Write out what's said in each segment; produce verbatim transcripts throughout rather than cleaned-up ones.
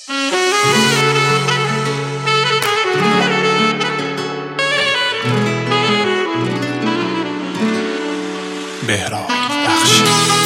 بهرام بخشی.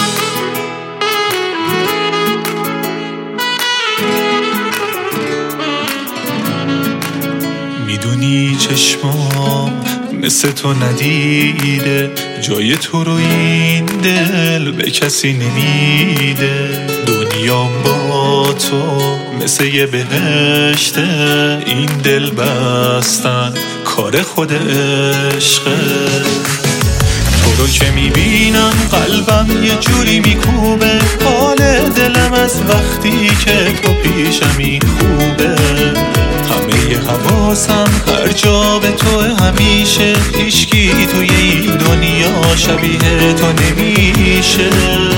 میدونی چشمام مثل تو ندیده، جای تو رو این دل به کسی نمیده. دنیام با تو مثل یه بهشته، این دل بستن کار خود عشقه. تو رو که میبینم قلبم یه جوری میکوبه، حال دلم از وقتی که تو پیشمی خوبه. همه حواسم هر جا به تو همیشه، هیچکی توی این دنیا شبیه تو نمیشه.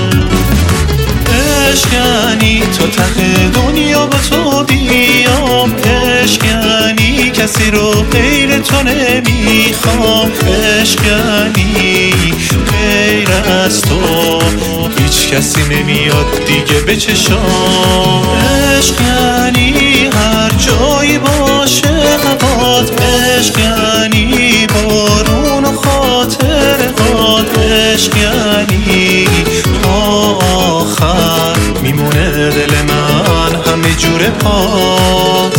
عشق یعنی تو ته دنیا با تو بیام، عشق یعنی کسی رو غیر تو نمیخوام، عشق یعنی غیر از تو هیچ کسی نمیاد دیگه به چشام. عشق یعنی هر جایی باشه هوات، عشق یعنی بارون و خاطرات، عشق یعنی آخر میمونه دل من همه جور پات.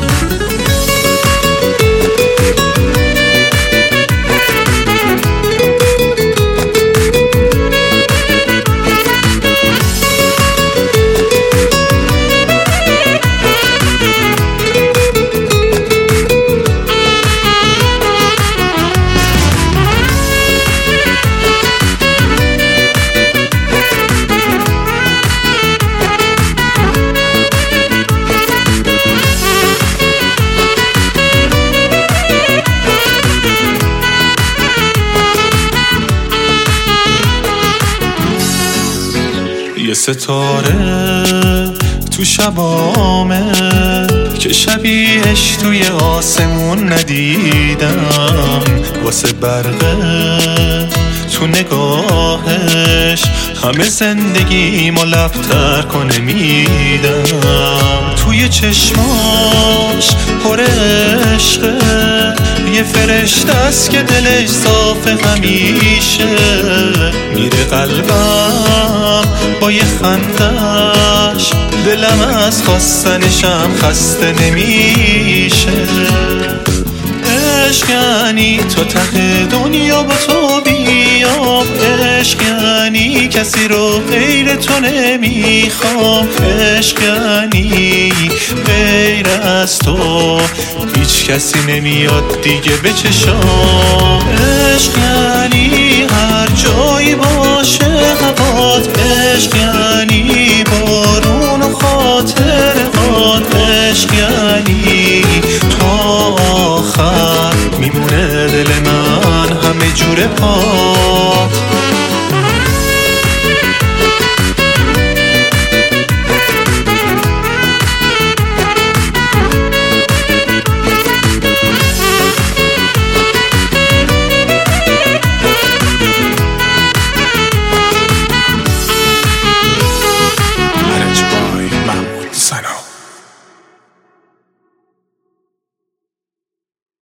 یه ستاره تو شبامه که شبیهش توی آسمون ندیدم، واسه برقه تو نگاهش همه زندگی ملفتر کنه میدم. توی چشماش پر عشقه، یه فرشته است که دلش صافه همیشه. میره قلبم با یه خندش، دلم از خواستنشم خسته نمیشه. عشق یعنی تو ته دنیا با تو بیام، عشق یعنی کسی رو غیر تو نمیخوام، عشق یعنی غیر از تو هیچ کسی نمیاد دیگه به چشام. عشق یعنی هر جایی باشه